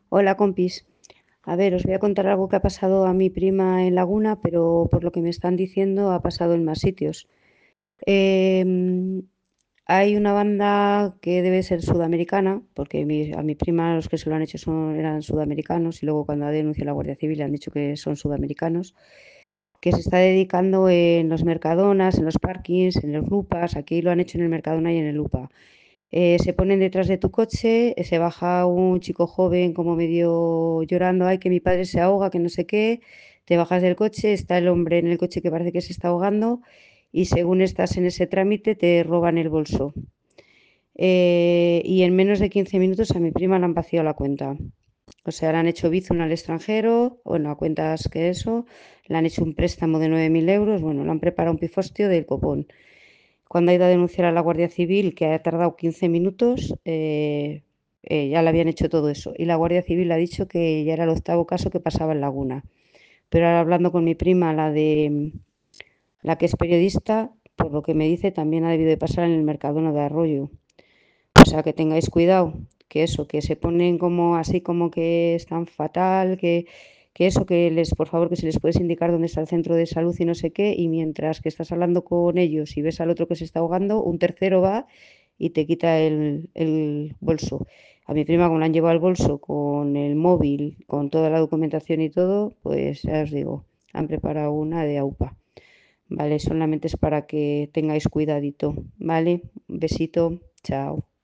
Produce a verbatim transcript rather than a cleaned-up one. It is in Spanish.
Hola, compis. A ver, os voy a contar algo que ha pasado a mi prima en Laguna, pero por lo que me están diciendo ha pasado en más sitios. Em, Hay una banda que debe ser sudamericana, porque mi- a mi prima los que se lo han hecho son, eran sudamericanos y luego cuando ha denunciado a la Guardia Civil le han dicho que son sudamericanos, que se está dedicando en los Mercadonas, en los parkings, en los Lupas. Aquí lo han hecho en el Mercadona y en el Lupa. Eh, se ponen detrás de tu coche, eh, se baja un chico joven como medio llorando, ay, que mi padre se ahoga, que no sé qué, te bajas del coche, está el hombre en el coche que parece que se está ahogando y según estás en ese trámite te roban el bolso. Eh, y en menos de quince minutos a mi prima le han vaciado la cuenta. O sea, le han hecho Bizum al extranjero, bueno, a cuentas que eso, le han hecho un préstamo de nueve mil euros, bueno, le han preparado un pifostio del copón. Cuando ha ido a denunciar a la Guardia Civil, que ha tardado quince minutos, eh, eh, ya le habían hecho todo eso. Y la Guardia Civil ha dicho que ya era el octavo caso que pasaba en Laguna. Pero ahora hablando con mi prima, la de la que es periodista, por lo que me dice, también ha debido de pasar en el Mercadona de Arroyo. O sea, que tengáis cuidado, que eso, que se ponen como así como que están fatal, que, que eso, que les, por favor, que se les puedes indicar dónde está el centro de salud y no sé qué, y mientras que estás hablando con ellos y ves al otro que se está ahogando, un tercero va y te quita el, el bolso. A mi prima, como le han llevado el bolso con el móvil, con toda la documentación y todo, pues ya os digo, han preparado una de AUPA. Vale, solamente es para que tengáis cuidadito, ¿vale? Un besito, chao.